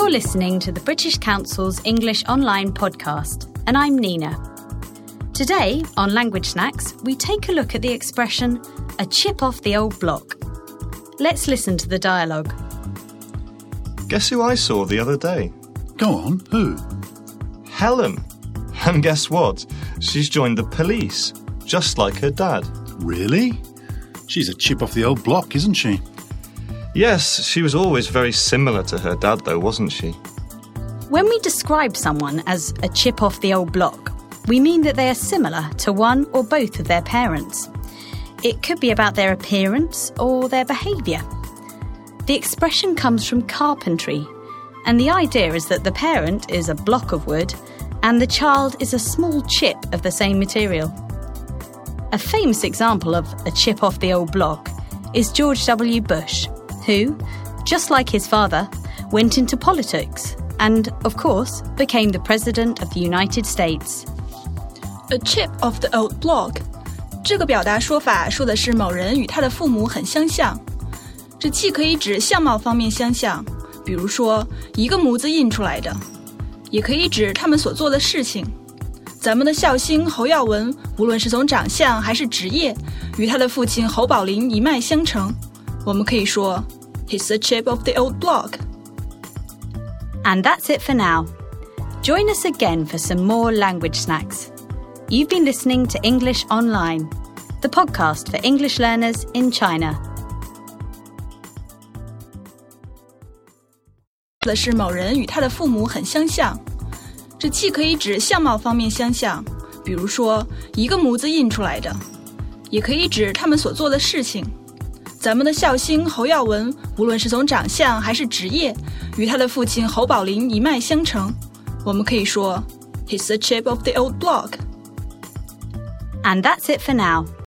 You're listening to the British Council's English Online podcast, and I'm Nina. Today, on Language Snacks, we take a look at the expression, a chip off the old block. Let's listen to the dialogue. Guess who I saw the other day? Go on, who? Helen. And guess what? She's joined the police, just like her dad. Really? She's a chip off the old block, isn't she? Yes, she was always very similar to her dad though, wasn't she? When we describe someone as a chip off the old block, we mean that they are similar to one or both of their parents. It could be about their appearance or their behaviour. The expression comes from carpentry, and the idea is that the parent is a block of wood and the child is a small chip of the same material. A famous example of a chip off the old block is George W. Bush, who, just like his father, went into politics and, of course, became the President of the United States. A chip off the old block 这个表达说法说的是某人与他的父母很相像，这既可以指相貌方面相像，比如说一个模子印出来的，也可以指他们所做的事情。咱们的孝星侯耀文，无论是从长相还是职业，与他的父亲侯宝林一脉相承。我们可以说 He's a chip of the old block. And that's it for now. Join us again for some more language snacks. You've been listening to English Online, the podcast for English learners in China. 的是某人与他的父母很相像，这既可以指相貌方面相像，比如说一个模子印出来的，也可以指他们所做的事情。咱们的孝星侯耀文，无论是从长相还是职业，与他的父亲侯宝林一脉相承。我们可以说 He's a chip of the old block. And that's it for now.